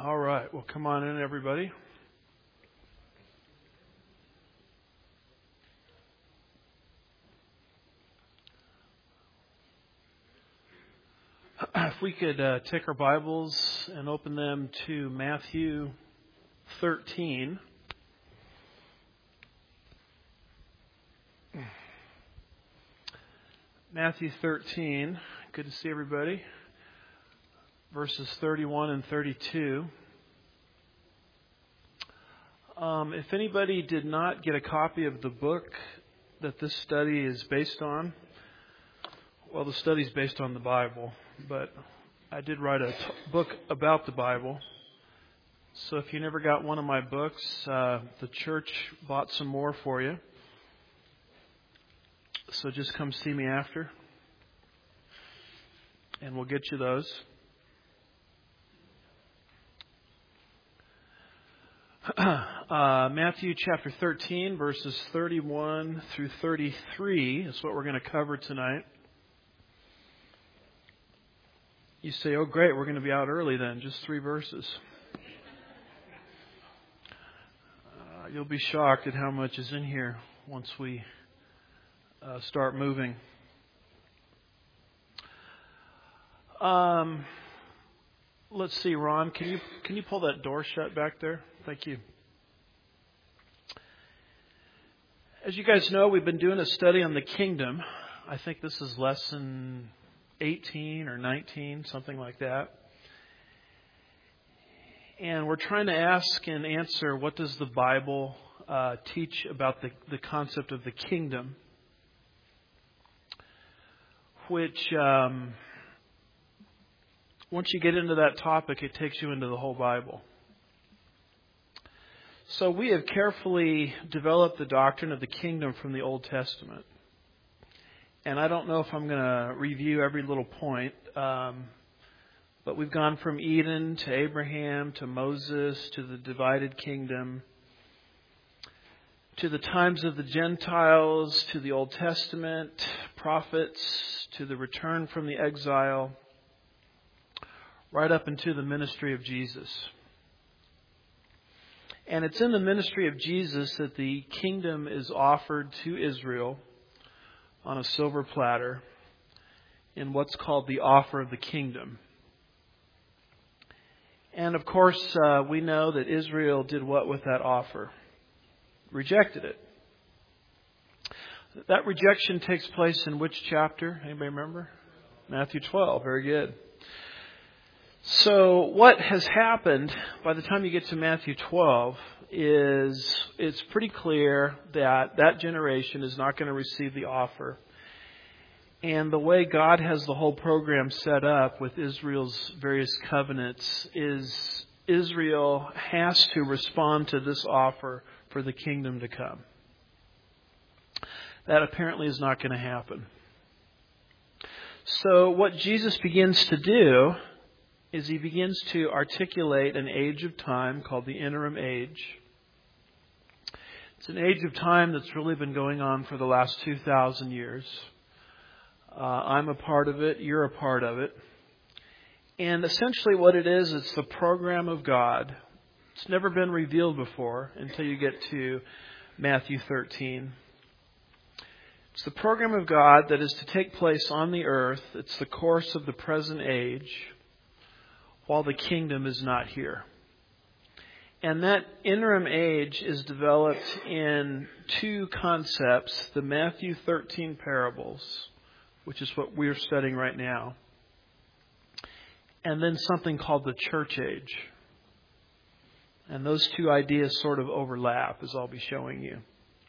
All right. Well, come on in, everybody. If we could take our Bibles and open them to Matthew 13. Matthew 13. Good to see everybody. Verses 31 and 32. If anybody did not get a copy of the book that this study is based on, well, the study is based on the Bible, but I did write a book about the Bible. So if you never got one of my books, the church bought some more for you. So just come see me after, and we'll get you those. Matthew chapter 13, verses 31 through 33 is what we're going to cover tonight. You say, oh great, we're going to be out early then, just 3 verses. You'll be shocked at how much is in here once we start moving. Let's see, Ron, can you pull that door shut back there? Thank you. As you guys know, we've been doing a study on the kingdom. I think this is lesson 18 or 19, something like that. And we're trying to ask and answer, what does the Bible teach about the concept of the kingdom? Which, once you get into that topic, it takes you into the whole Bible. So we have carefully developed the doctrine of the kingdom from the Old Testament. And I don't know if I'm going to review every little point, but we've gone from Eden to Abraham to Moses to the divided kingdom to the times of the Gentiles to the Old Testament, prophets to the return from the exile, right up into the ministry of Jesus. And it's in the ministry of Jesus that the kingdom is offered to Israel on a silver platter in what's called the offer of the kingdom. And of course, we know that Israel did what with that offer? Rejected it. That rejection takes place in which chapter? Anybody remember? Matthew 12. Very good. So what has happened by the time you get to Matthew 12 is it's pretty clear that that generation is not going to receive the offer. And the way God has the whole program set up with Israel's various covenants is Israel has to respond to this offer for the kingdom to come. That apparently is not going to happen. So what Jesus begins to do is he begins to articulate an age of time called the interim age. It's an age of time that's really been going on for the last 2,000 years. I'm a part of it. You're a part of it. And essentially what it is, it's the program of God. It's never been revealed before until you get to Matthew 13. It's the program of God that is to take place on the earth. It's the course of the present age, while the kingdom is not here. And that interim age is developed in 2 concepts, the Matthew 13 parables, which is what we're studying right now, and then something called the church age. And those 2 ideas sort of overlap, as I'll be showing you.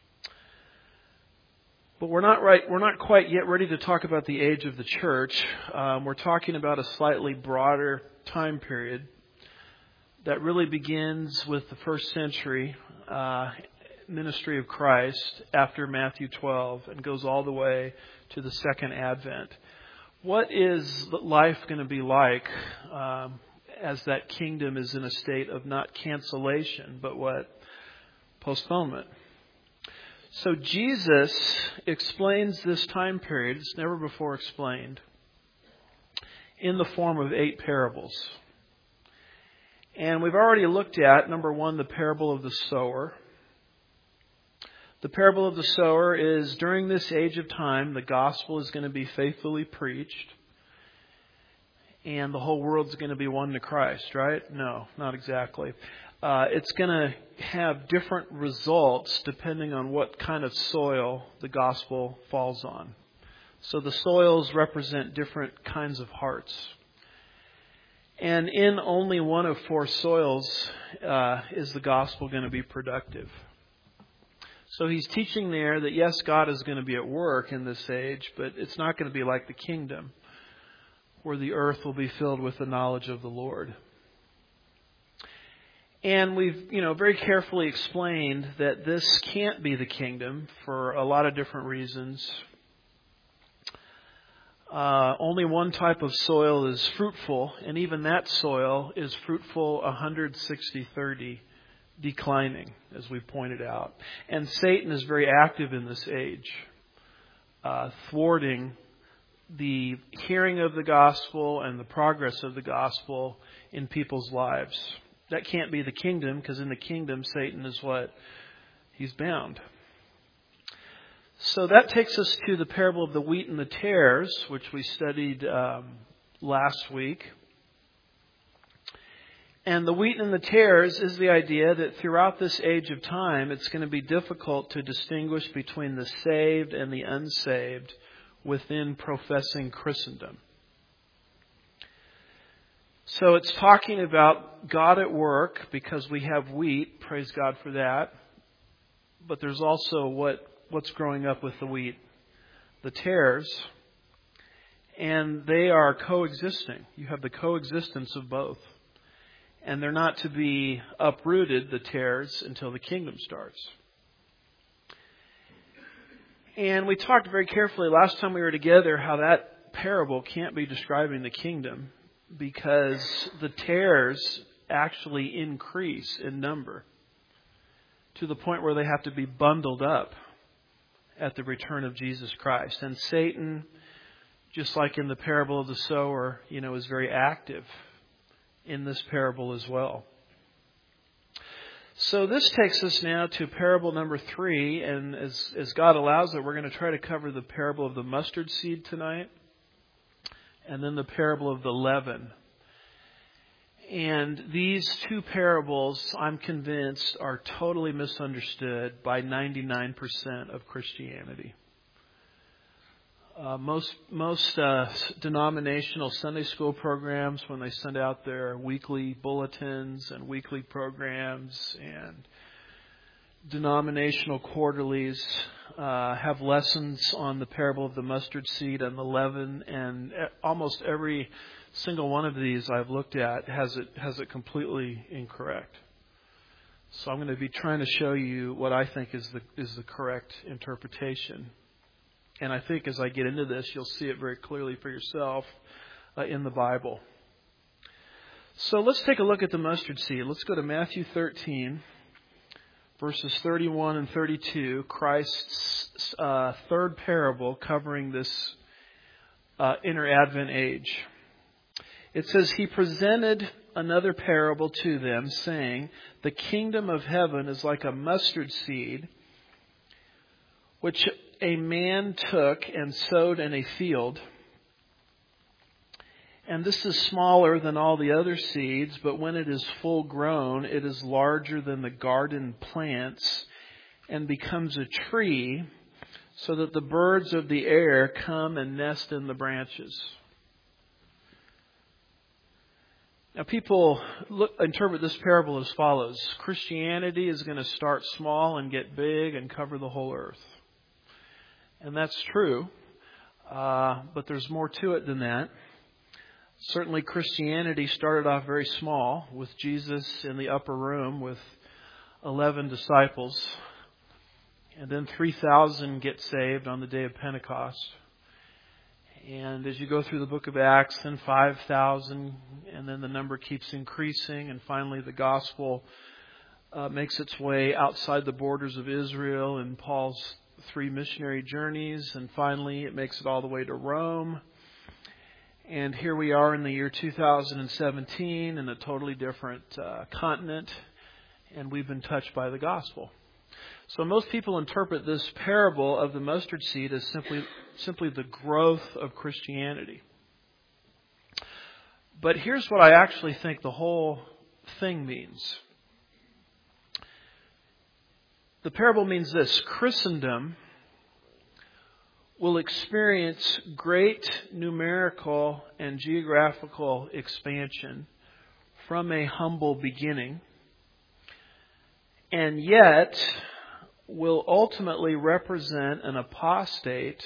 But we're not quite yet ready to talk about the age of the church. We're talking about a slightly broader time period that really begins with the first century ministry of Christ after Matthew 12 and goes all the way to the second advent. What is life going to be like as that kingdom is in a state of not cancellation, but what? Postponement. So Jesus explains this time period, it's never before explained, in the form of 8 parables. And we've already looked at, number one, the parable of the sower. The parable of the sower is, during this age of time, the gospel is going to be faithfully preached. And the whole world's going to be won to Christ, right? No, not exactly. It's going to have different results depending on what kind of soil the gospel falls on. So the soils represent different kinds of hearts. And in only one of four soils is the gospel going to be productive. So he's teaching there that, yes, God is going to be at work in this age, but it's not going to be like the kingdom, where the earth will be filled with the knowledge of the Lord. And we've, very carefully explained that this can't be the kingdom for a lot of different reasons. Only one type of soil is fruitful, and even that soil is fruitful 160-30, declining, as we pointed out. And Satan is very active in this age, thwarting the hearing of the gospel and the progress of the gospel in people's lives. That can't be the kingdom, because in the kingdom, Satan is what? He's bound. So that takes us to the parable of the wheat and the tares, which we studied last week. And the wheat and the tares is the idea that throughout this age of time, it's going to be difficult to distinguish between the saved and the unsaved within professing Christendom. So it's talking about God at work, because we have wheat, praise God for that. But there's also what's growing up with the wheat, the tares, and they are coexisting. You have the coexistence of both. And they're not to be uprooted, the tares, until the kingdom starts. And we talked very carefully last time we were together how that parable can't be describing the kingdom, because the tares actually increase in number to the point where they have to be bundled up at the return of Jesus Christ. And Satan, just like in the parable of the sower, is very active in this parable as well. So this takes us now to parable number 3, and as God allows it, we're going to try to cover the parable of the mustard seed tonight, and then the parable of the leaven. And these two parables, I'm convinced, are totally misunderstood by 99% of Christianity. Most denominational Sunday school programs, when they send out their weekly bulletins and weekly programs, and denominational quarterlies, have lessons on the parable of the mustard seed and the leaven, and almost every single one of these I've looked at has it completely incorrect. So I'm going to be trying to show you what I think is the correct interpretation. And I think as I get into this, you'll see it very clearly for yourself in the Bible. So let's take a look at the mustard seed. Let's go to Matthew 13, verses 31 and 32, Christ's third parable covering this inner Advent age. It says, "He presented another parable to them, saying, 'The kingdom of heaven is like a mustard seed, which a man took and sowed in a field. And this is smaller than all the other seeds, but when it is full grown, it is larger than the garden plants and becomes a tree, so that the birds of the air come and nest in the branches.'" Now people interpret this parable as follows. Christianity is going to start small and get big and cover the whole earth. And that's true, but there's more to it than that. Certainly Christianity started off very small, with Jesus in the upper room with 11 disciples. And then 3,000 get saved on the day of Pentecost. And as you go through the book of Acts, then 5,000, and then the number keeps increasing. And finally the gospel makes its way outside the borders of Israel in Paul's 3 missionary journeys. And finally it makes it all the way to Rome. And here we are in the year 2017 in a totally different continent, and we've been touched by the gospel. So most people interpret this parable of the mustard seed as simply the growth of Christianity. But here's what I actually think the whole thing means. The parable means this: Christendom will experience great numerical and geographical expansion from a humble beginning, and yet will ultimately represent an apostate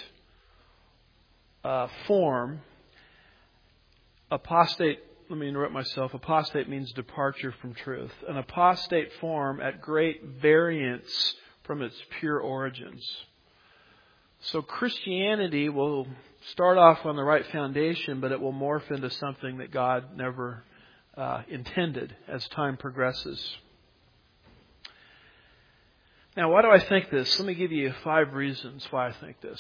form. Apostate, let me interrupt myself. Apostate means departure from truth. An apostate form at great variance from its pure origins. So Christianity will start off on the right foundation, but it will morph into something that God never intended as time progresses. Now, why do I think this? Let me give you 5 reasons why I think this.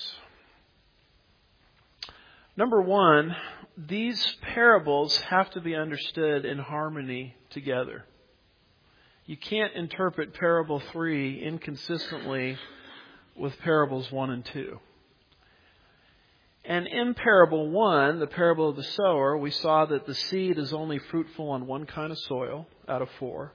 Number 1, these parables have to be understood in harmony together. You can't interpret parable 3 inconsistently with parables 1 and 2. And in parable 1, the parable of the sower, we saw that the seed is only fruitful on one kind of soil out of 4.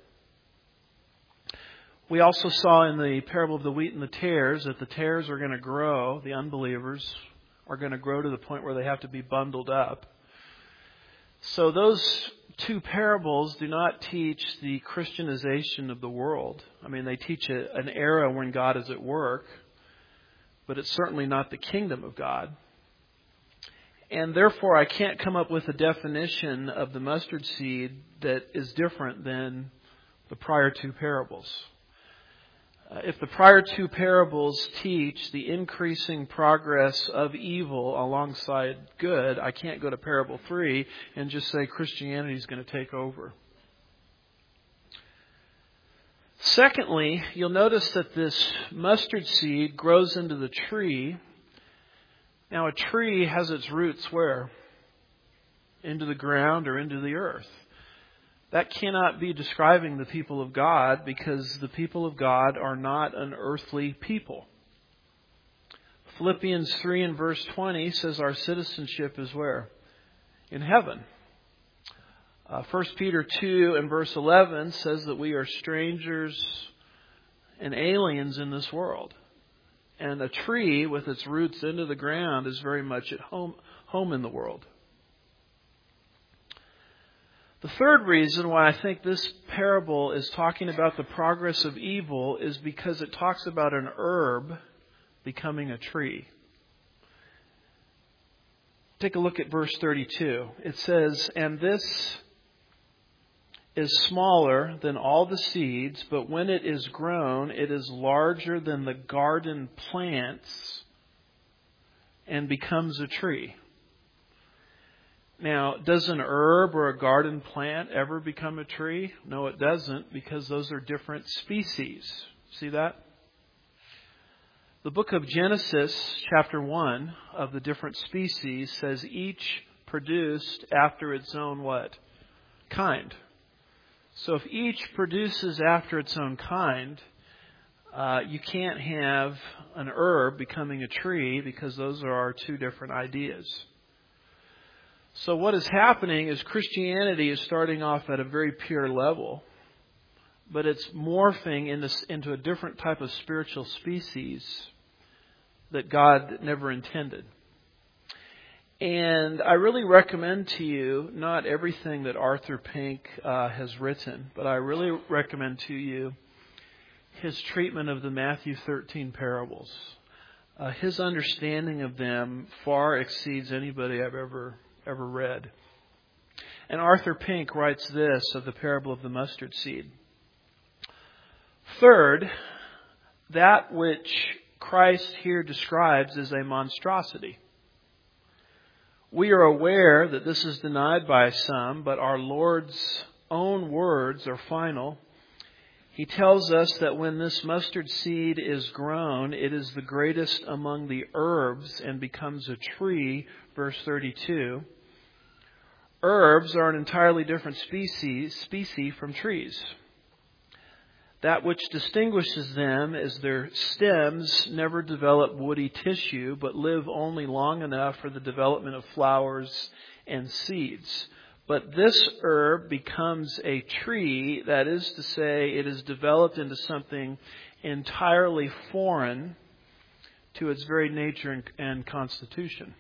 We also saw in the parable of the wheat and the tares that the tares are going to grow, the unbelievers are going to grow to the point where they have to be bundled up. So those 2 parables do not teach the Christianization of the world. I mean, they teach an era when God is at work, but it's certainly not the kingdom of God. And therefore, I can't come up with a definition of the mustard seed that is different than the prior 2 parables. If the prior 2 parables teach the increasing progress of evil alongside good, I can't go to parable 3 and just say Christianity is going to take over. Secondly, you'll notice that this mustard seed grows into the tree. Now, a tree has its roots where? Into the ground or into the earth. That cannot be describing the people of God, because the people of God are not an earthly people. Philippians 3 and verse 20 says our citizenship is where? In heaven. 1 Peter 2 and verse 11 says that we are strangers and aliens in this world. And a tree with its roots into the ground is very much at home in the world. The third reason why I think this parable is talking about the progress of evil is because it talks about an herb becoming a tree. Take a look at verse 32. It says, "And this is smaller than all the seeds, but when it is grown, it is larger than the garden plants and becomes a tree." Now, does an herb or a garden plant ever become a tree? No, it doesn't, because those are different species. See that? The book of Genesis, chapter 1, of the different species says each produced after its own what? Kind. So if each produces after its own kind, you can't have an herb becoming a tree, because those are our 2 different ideas. So what is happening is Christianity is starting off at a very pure level, but it's morphing into a different type of spiritual species that God never intended. And I really recommend to you not everything that Arthur Pink has written, but I really recommend to you his treatment of the Matthew 13 parables. His understanding of them far exceeds anybody I've ever read. And Arthur Pink writes this of the parable of the mustard seed. Third, that which Christ here describes is a monstrosity. We are aware that this is denied by some, but our Lord's own words are final. He tells us that when this mustard seed is grown, it is the greatest among the herbs and becomes a tree, verse 32. Herbs are an entirely different species from trees. That which distinguishes them is their stems never develop woody tissue, but live only long enough for the development of flowers and seeds. But this herb becomes a tree, that is to say, it is developed into something entirely foreign to its very nature and constitution.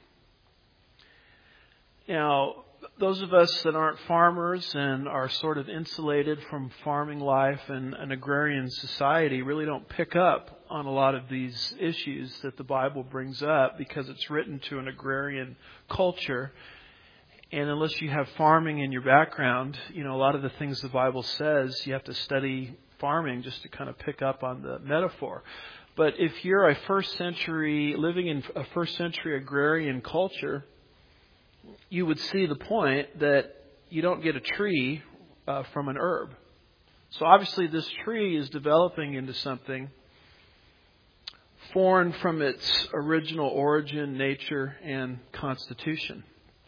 Now, those of us that aren't farmers and are sort of insulated from farming life and an agrarian society really don't pick up on a lot of these issues that the Bible brings up because it's written to an agrarian culture. And unless you have farming in your background, a lot of the things the Bible says, you have to study farming just to kind of pick up on the metaphor. But if you're living in a first century agrarian culture, you would see the point that you don't get a tree from an herb. So obviously this tree is developing into something foreign from its original origin, nature, and constitution.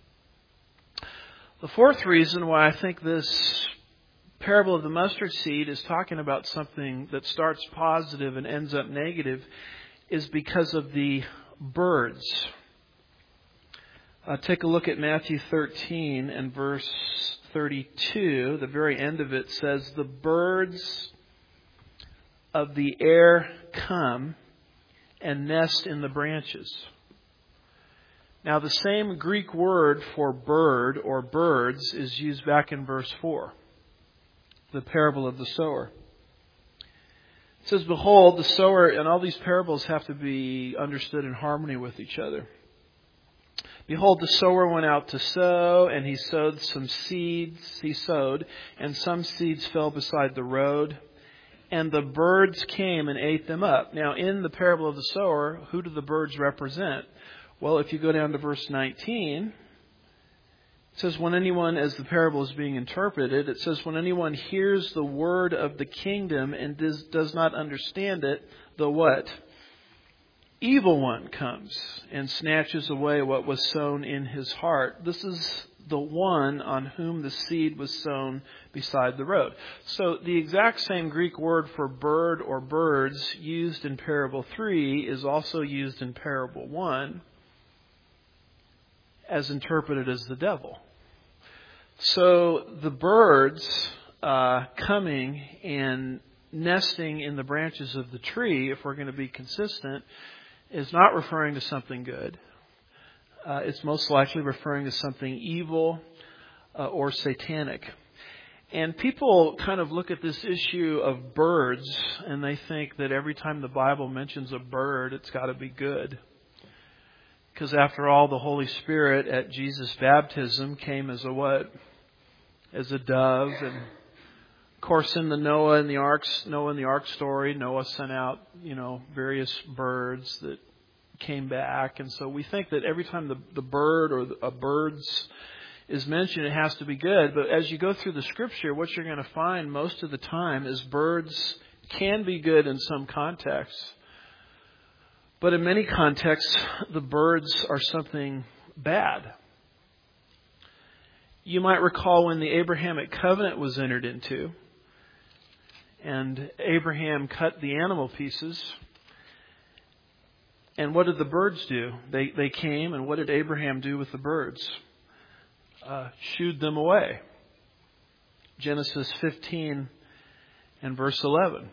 The fourth reason why I think this parable of the mustard seed is talking about something that starts positive and ends up negative is because of the birds. Take a look at Matthew 13 and verse 32. The very end of it says, "The birds of the air come and nest in the branches." Now, the same Greek word for bird or birds is used back in verse 4, the parable of the sower. It says, "Behold, the sower," and all these parables have to be understood in harmony with each other. "Behold, the sower went out to sow, and he sowed some seeds. And some seeds fell beside the road, and the birds came and ate them up." Now, in the parable of the sower, who do the birds represent? Well, if you go down to verse 19, it says, when anyone, as the parable is being interpreted, it says, "When anyone hears the word of the kingdom and does not understand it, the" what? "Evil one comes and snatches away what was sown in his heart. This is the one on whom the seed was sown beside the road." So the exact same Greek word for bird or birds used in parable 3 is also used in parable 1 as interpreted as the devil. So the birds coming and nesting in the branches of the tree, if we're going to be consistent, is not referring to something good. It's most likely referring to something evil or satanic. And people kind of look at this issue of birds and they think that every time the Bible mentions a bird, it's got to be good. Because after all, the Holy Spirit at Jesus' baptism came as a what? As a dove. And of course, in the Noah and the ark story, Noah sent out, various birds that came back. And so we think that every time the bird or a bird's is mentioned, it has to be good. But as you go through the Scripture, what you're going to find most of the time is birds can be good in some contexts. But in many contexts, the birds are something bad. You might recall when the Abrahamic covenant was entered into, and Abraham cut the animal pieces. And what did the birds do? They came, and what did Abraham do with the birds? Shooed them away. Genesis 15 and verse 11.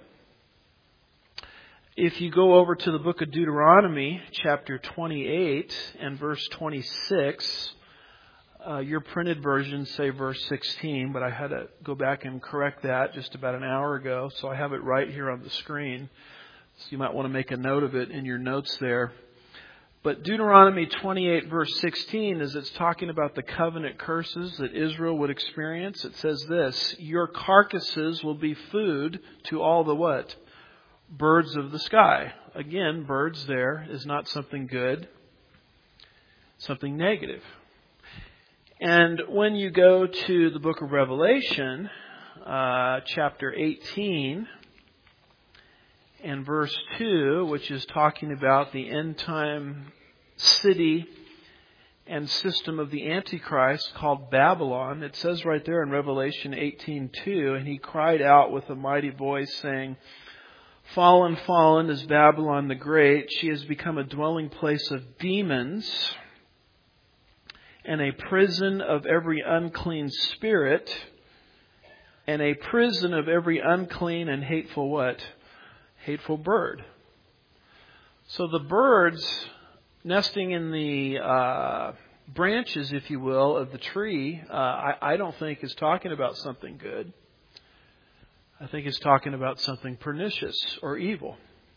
If you go over to the book of Deuteronomy, chapter 28 and verse 26, your printed versions say verse 16, but I had to go back and correct that just about an hour ago, so I have it right here on the screen. So you might want to make a note of it in your notes there. But Deuteronomy 28 verse 16, as it's talking about the covenant curses that Israel would experience, it says this: "Your carcasses will be food to all the" what? "Birds of the sky." Again, birds there is not something good, something negative. And when you go to the book of Revelation, chapter 18 and verse 2, which is talking about the end time city and system of the Antichrist called Babylon. It says right there in Revelation 18:2, and he cried out with a mighty voice, saying, "Fallen, fallen is Babylon the Great. She has become a dwelling place of demons and a prison of every unclean spirit and a prison of every unclean and hateful" what? Hateful bird. So the birds nesting in the branches, if you will, of the tree, I don't think is talking about something good. I think it's talking about something pernicious or evil.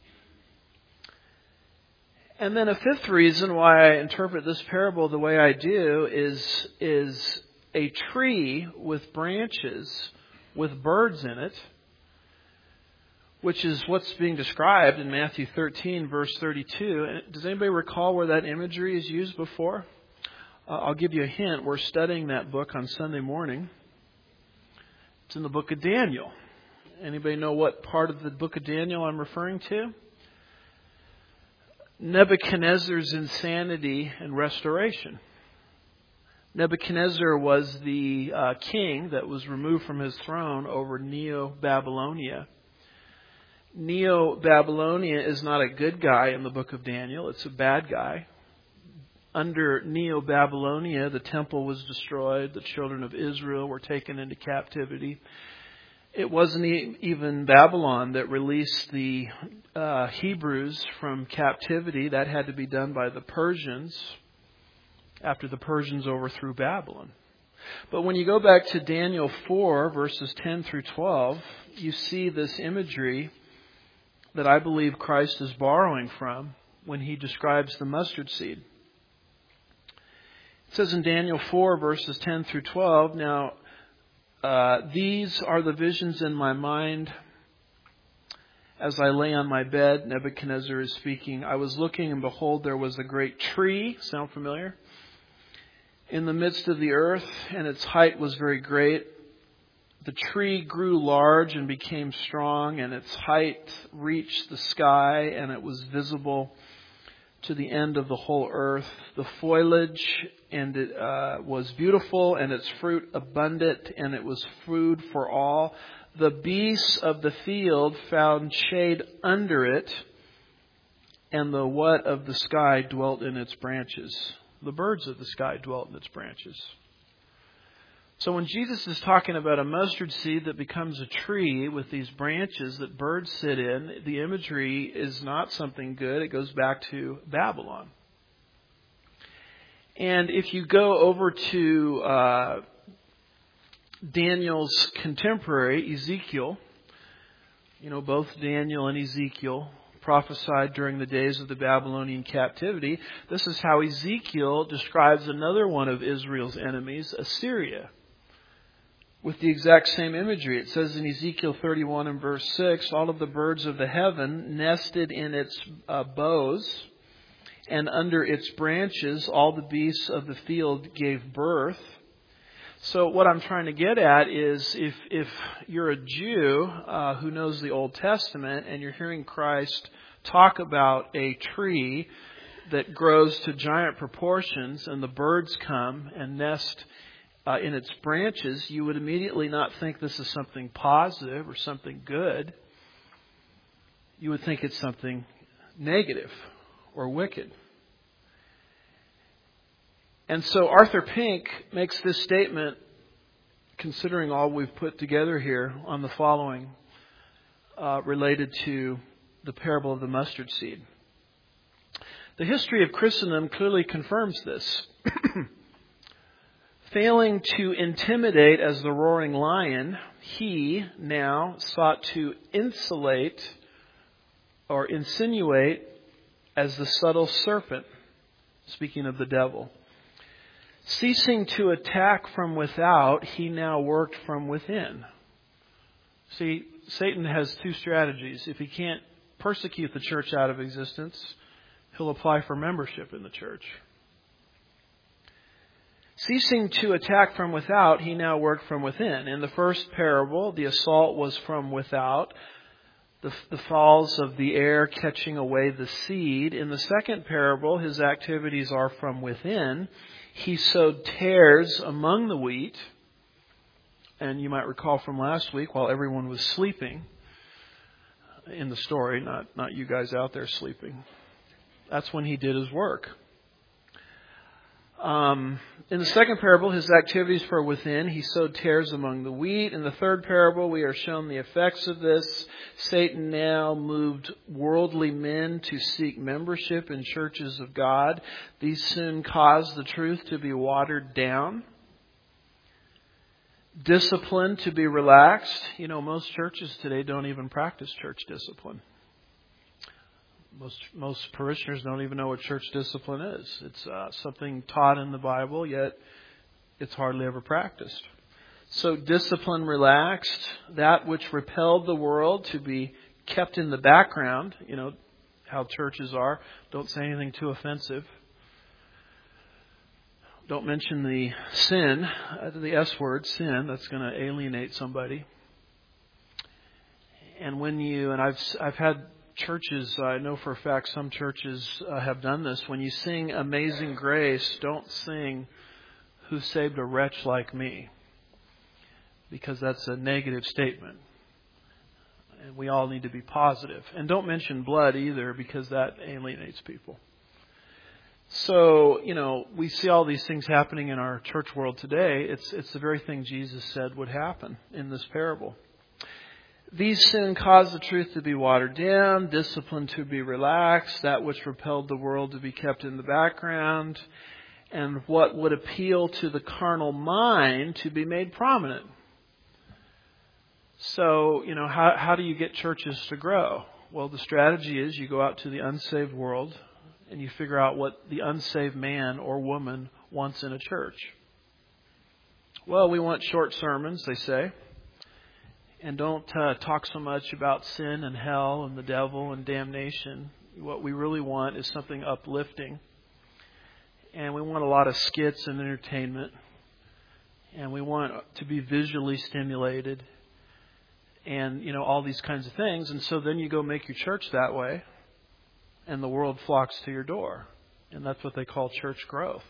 And then a fifth reason why I interpret this parable the way I do is a tree with branches with birds in it, which is what's being described in Matthew 13, verse 32. And does anybody recall where that imagery is used before? I'll give you a hint. We're studying that book on Sunday morning. It's in the book of Daniel. Anybody know what part of the book of Daniel I'm referring to? Nebuchadnezzar's insanity and restoration. Nebuchadnezzar was the king that was removed from his throne over Neo-Babylonia. Neo-Babylonia is not a good guy in the book of Daniel. It's a bad guy. Under Neo-Babylonia, the temple was destroyed. The children of Israel were taken into captivity. It wasn't even Babylon that released the Hebrews from captivity. That had to be done by the Persians after the Persians overthrew Babylon. But when you go back to Daniel 4, verses 10 through 12, you see this imagery that I believe Christ is borrowing from when he describes the mustard seed. It says in Daniel 4, verses 10 through 12, "Now, these are the visions in my mind as I lay on my bed." Nebuchadnezzar is speaking. "I was looking, and behold, there was a great tree." Sound familiar? "In the midst of the earth, and its height was very great. The tree grew large and became strong, and its height reached the sky, and it was visible to the end of the whole earth. The foliage and it was beautiful, and its fruit abundant, and it was food for all. The beasts of the field found shade under it, and the what of the sky dwelt in its branches." The birds of the sky dwelt in its branches. So when Jesus is talking about a mustard seed that becomes a tree with these branches that birds sit in, the imagery is not something good. It goes back to Babylon. And if you go over to Daniel's contemporary, Ezekiel, both Daniel and Ezekiel prophesied during the days of the Babylonian captivity. This is how Ezekiel describes another one of Israel's enemies, Assyria, with the exact same imagery. It says in Ezekiel 31 and verse 6, "All of the birds of the heaven nested in its boughs, and under its branches all the beasts of the field gave birth." So what I'm trying to get at is if you're a Jew who knows the Old Testament and you're hearing Christ talk about a tree that grows to giant proportions and the birds come and nest in its branches, you would immediately not think this is something positive or something good. You would think it's something negative or wicked. And so Arthur Pink makes this statement, considering all we've put together here, on the following related to the parable of the mustard seed. "The history of Christendom clearly confirms this. Failing to intimidate as the roaring lion, he now sought to insulate or insinuate as the subtle serpent," speaking of the devil. "Ceasing to attack from without, he now worked from within." See, Satan has two strategies. If he can't persecute the church out of existence, he'll apply for membership in the church. "Ceasing to attack from without, he now worked from within." In the first parable, the assault was from without, the falls of the air catching away the seed. In the second parable, his activities are from within. He sowed tares among the wheat. And you might recall from last week, while everyone was sleeping in the story, not you guys out there sleeping, that's when he did his work. In the second parable, his activities were within. He sowed tares among the wheat. In the third parable, we are shown the effects of this. Satan now moved worldly men to seek membership in churches of God. These soon caused the truth to be watered down. Discipline to be relaxed. You know, most churches today don't even practice church discipline. Most parishioners don't even know what church discipline is. It's something taught in the Bible, yet it's hardly ever practiced. So discipline relaxed, that which repelled the world to be kept in the background. You know how churches are. Don't say anything too offensive. Don't mention the sin, the S word, sin. That's going to alienate somebody. And I've had churches, I know for a fact some churches have done this. When you sing Amazing Grace, don't sing Who Saved a Wretch Like Me, because that's a negative statement. And we all need to be positive. And don't mention blood either, because that alienates people. So, you know, we see all these things happening in our church world today. It's the very thing Jesus said would happen in this parable. These soon caused the truth to be watered down, discipline to be relaxed, that which repelled the world to be kept in the background, and what would appeal to the carnal mind to be made prominent. So, you know, how do you get churches to grow? Well, the strategy is you go out to the unsaved world and you figure out what the unsaved man or woman wants in a church. Well, we want short sermons, they say. And don't talk so much about sin and hell and the devil and damnation. What we really want is something uplifting. And we want a lot of skits and entertainment. And we want to be visually stimulated. And, you know, all these kinds of things. And so then you go make your church that way. And the world flocks to your door. And that's what they call church growth.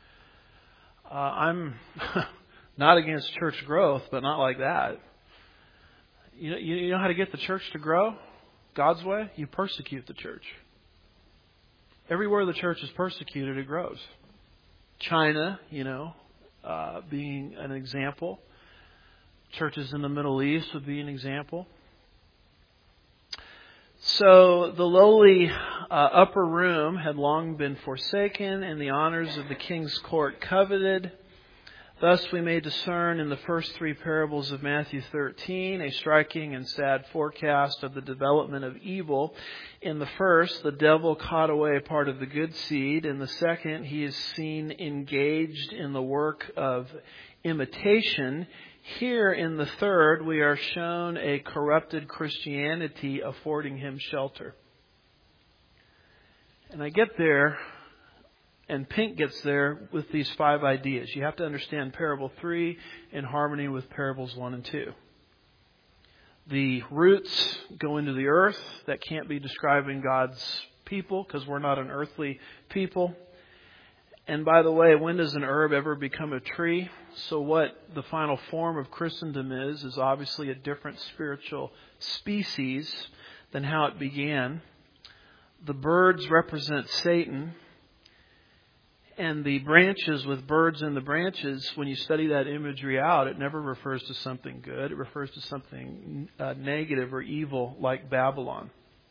I'm not against church growth, but not like that. You know how to get the church to grow God's way? You persecute the church. Everywhere the church is persecuted, it grows. China, being an example. Churches in the Middle East would be an example. So the lowly upper room had long been forsaken, and the honors of the king's court coveted. Thus we may discern in the first three parables of Matthew 13 a striking and sad forecast of the development of evil. In the first, the devil caught away part of the good seed. In the second, he is seen engaged in the work of imitation. Here in the third, we are shown a corrupted Christianity affording him shelter. And I get there, and Pink gets there with these 5 ideas. You have to understand Parable 3 in harmony with Parables 1 and 2. The roots go into the earth. That can't be describing God's people because we're not an earthly people. And by the way, when does an herb ever become a tree? So what the final form of Christendom is obviously a different spiritual species than how it began. The birds represent Satan. And the branches with birds in the branches, when you study that imagery out, it never refers to something good. It refers to something negative or evil like Babylon.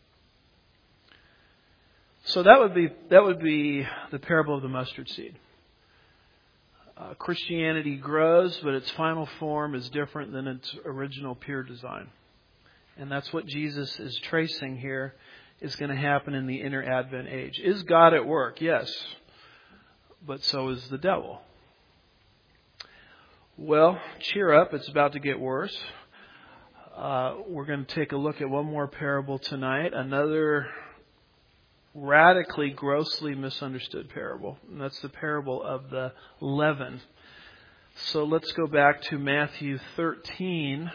So that would be the parable of the mustard seed. Christianity grows, but its final form is different than its original pure design. And that's what Jesus is tracing here is going to happen in the inner Advent age. Is God at work? Yes. But so is the devil. Well, cheer up. It's about to get worse. We're going to take a look at one more parable tonight. Another radically, grossly misunderstood parable. And that's the parable of the leaven. So let's go back to Matthew 13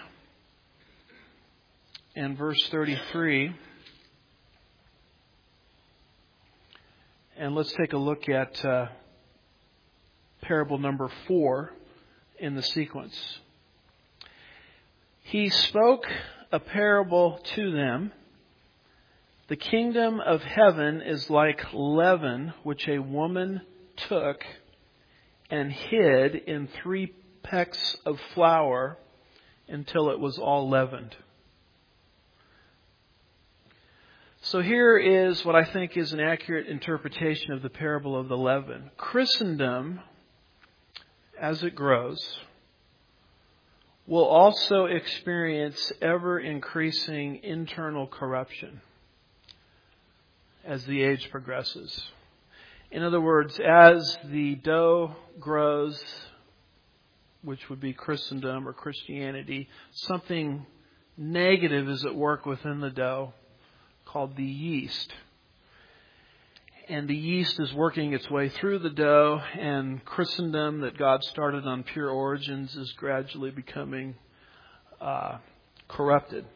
and verse 33. And let's take a look at parable number 4 in the sequence. He spoke a parable to them. The kingdom of heaven is like leaven, which a woman took and hid in 3 pecks of flour until it was all leavened. So here is what I think is an accurate interpretation of the parable of the leaven. Christendom, as it grows, will also experience ever-increasing internal corruption as the age progresses. In other words, as the dough grows, which would be Christendom or Christianity, something negative is at work within the dough called the yeast. And the yeast is working its way through the dough, and Christendom that God started on pure origins is gradually becoming corrupted.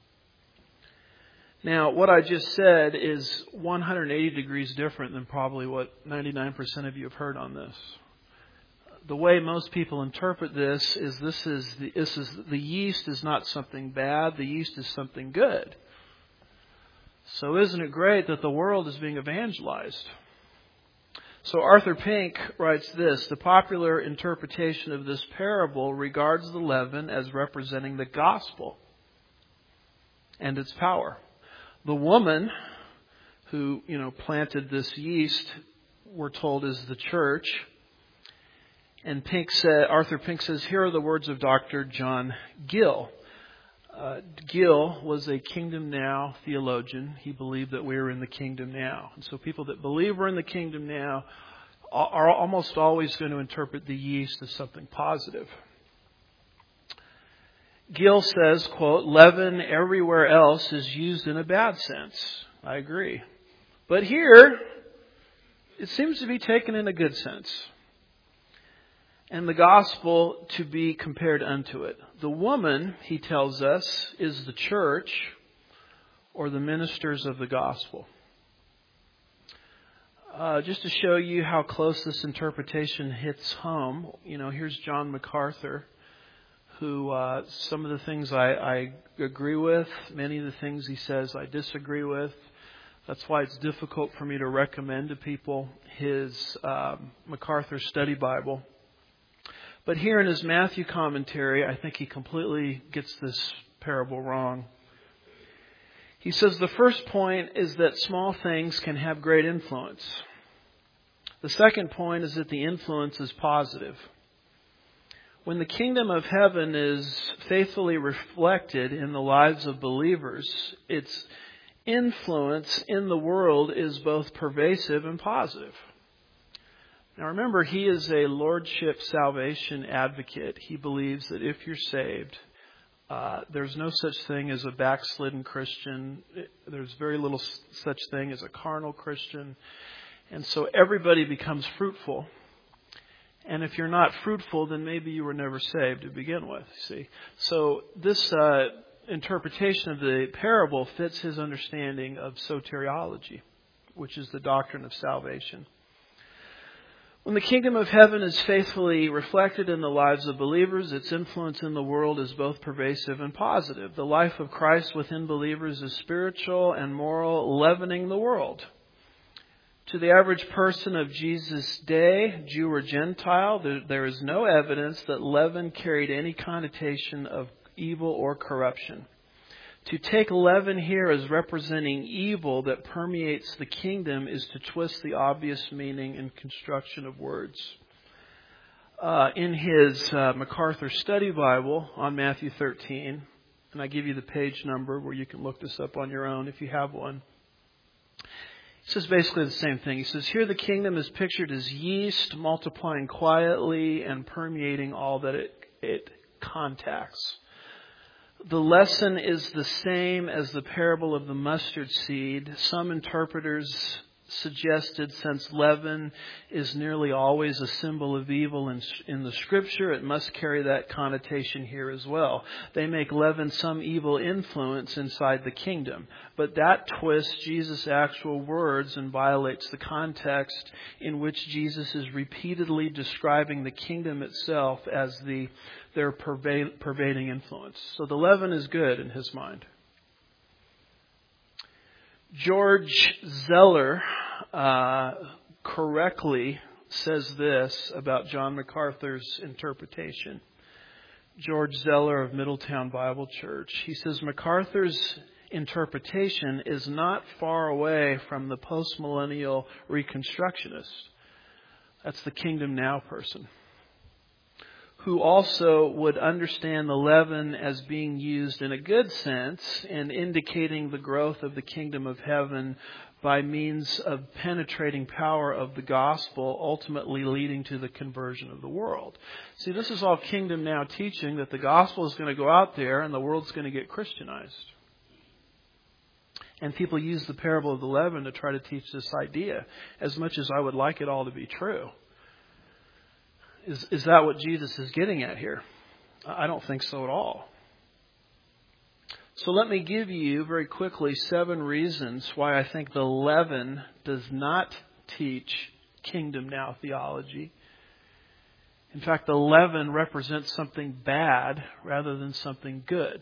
Now, what I just said is 180 degrees different than probably what 99% of you have heard on this. The way most people interpret this is the yeast is not something bad, the yeast is something good. So isn't it great that the world is being evangelized? So Arthur Pink writes this: the popular interpretation of this parable regards the leaven as representing the gospel and its power. The woman who, planted this yeast, we're told, is the church. And Arthur Pink says, here are the words of Dr. John Gill. Gill was a Kingdom Now theologian. He believed that we were in the Kingdom Now. And so people that believe we're in the Kingdom Now are almost always going to interpret the yeast as something positive. Gill says, quote, leaven everywhere else is used in a bad sense. I agree. But here, it seems to be taken in a good sense. And the gospel to be compared unto it. The woman, he tells us, is the church or the ministers of the gospel. Just to show you how close this interpretation hits home, here's John MacArthur, who some of the things I agree with, many of the things he says I disagree with. That's why it's difficult for me to recommend to people his MacArthur Study Bible. But here in his Matthew commentary, I think he completely gets this parable wrong. He says the first point is that small things can have great influence. The second point is that the influence is positive. When the kingdom of heaven is faithfully reflected in the lives of believers, its influence in the world is both pervasive and positive. Now remember, he is a lordship salvation advocate. He believes that if you're saved, there's no such thing as a backslidden Christian. There's very little such thing as a carnal Christian. And so everybody becomes fruitful. And if you're not fruitful, then maybe you were never saved to begin with. See, so this interpretation of the parable fits his understanding of soteriology, which is the doctrine of salvation. When the kingdom of heaven is faithfully reflected in the lives of believers, its influence in the world is both pervasive and positive. The life of Christ within believers is spiritual and moral, leavening the world. To the average person of Jesus' day, Jew or Gentile, there is no evidence that leaven carried any connotation of evil or corruption. To take leaven here as representing evil that permeates the kingdom is to twist the obvious meaning and construction of words. In his MacArthur Study Bible on Matthew 13, and I give you the page number where you can look this up on your own if you have one. It says basically the same thing. He says, here the kingdom is pictured as yeast multiplying quietly and permeating all that it contacts. The lesson is the same as the parable of the mustard seed. Some interpreters suggested, since leaven is nearly always a symbol of evil in the Scripture, it must carry that connotation here as well. They make leaven some evil influence inside the kingdom. But that twists Jesus' actual words and violates the context in which Jesus is repeatedly describing the kingdom itself as their pervading influence. So the leaven is good in his mind. George Zeller correctly says this about John MacArthur's interpretation. George Zeller of Middletown Bible Church. He says MacArthur's interpretation is not far away from the postmillennial reconstructionist. That's the Kingdom Now person, who also would understand the leaven as being used in a good sense and indicating the growth of the kingdom of heaven by means of penetrating power of the gospel, ultimately leading to the conversion of the world. See, this is all Kingdom Now teaching, that the gospel is going to go out there and the world's going to get Christianized. And people use the parable of the leaven to try to teach this idea, as much as I would like it all to be true. Is that what Jesus is getting at here? I don't think so at all. So let me give you very quickly 7 reasons why I think the leaven does not teach Kingdom Now theology. In fact, the leaven represents something bad rather than something good.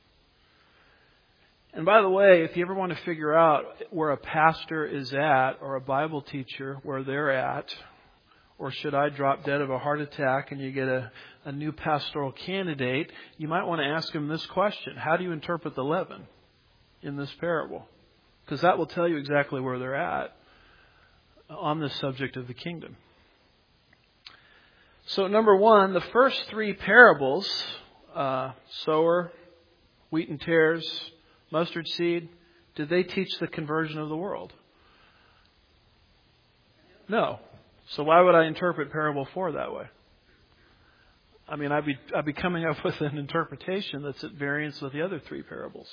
And by the way, if you ever want to figure out where a pastor is at, or a Bible teacher where they're at, or should I drop dead of a heart attack and you get a new pastoral candidate, you might want to ask them this question: how do you interpret the leaven in this parable? Because that will tell you exactly where they're at on the subject of the kingdom. So number 1, the first 3 parables, sower, wheat and tares, mustard seed, did they teach the conversion of the world? No. So why would I interpret parable 4 that way? I mean, I'd be coming up with an interpretation that's at variance with the other 3 parables.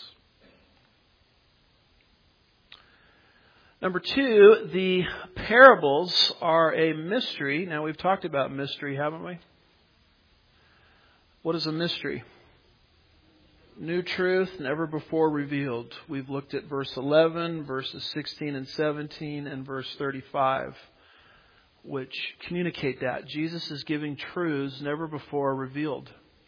Number 2, the parables are a mystery. Now, we've talked about mystery, haven't we? What is a mystery? New truth, never before revealed. We've looked at verse 11, verses 16 and 17, and verse 35. Which communicate that. Jesus is giving truths never before revealed.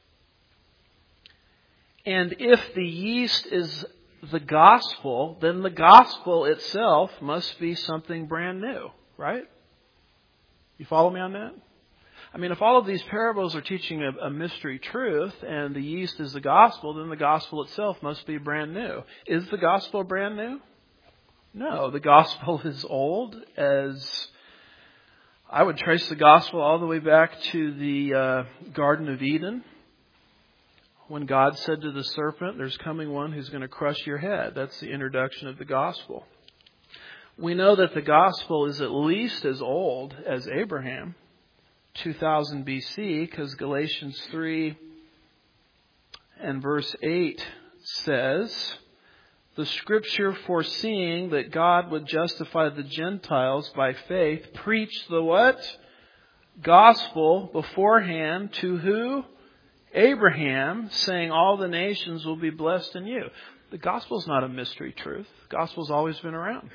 And if the yeast is the gospel, then the gospel itself must be something brand new, right? You follow me on that? I mean, if all of these parables are teaching a mystery truth and the yeast is the gospel, then the gospel itself must be brand new. Is the gospel brand new? No, the gospel is old as... I would trace the gospel all the way back to the Garden of Eden, when God said to the serpent, there's coming one who's going to crush your head. That's the introduction of the gospel. We know that the gospel is at least as old as Abraham, 2000 BC, because Galatians 3 and verse 8 says, the Scripture, foreseeing that God would justify the Gentiles by faith, preached the what? Gospel beforehand to who? Abraham, saying all the nations will be blessed in you. The gospel is not a mystery truth. The gospel's always been around.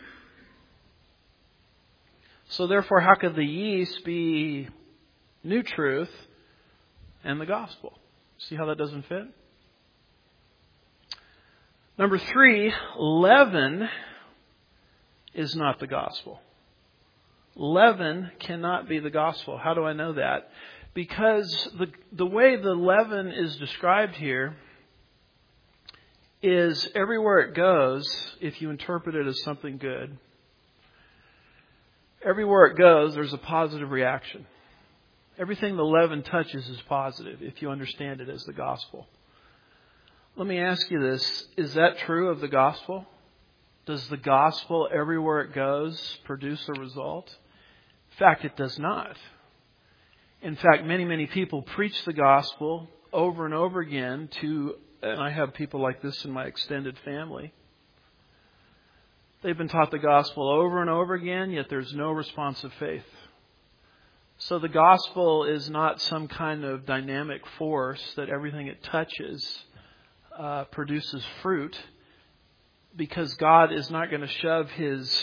So therefore, how could the yeast be new truth and the gospel? See how that doesn't fit? Number 3, leaven is not the gospel. Leaven cannot be the gospel. How do I know that? Because the way the leaven is described here is everywhere it goes, if you interpret it as something good, everywhere it goes, there's a positive reaction. Everything the leaven touches is positive if you understand it as the gospel. Let me ask you this. Is that true of the gospel? Does the gospel, everywhere it goes, produce a result? In fact, it does not. In fact, many people preach the gospel over and over again to, and I have people like this in my extended family, They've been taught the gospel over and over again, yet there's no responsive faith. So the gospel is not some kind of dynamic force that everything it touches produces fruit, because God is not going to shove His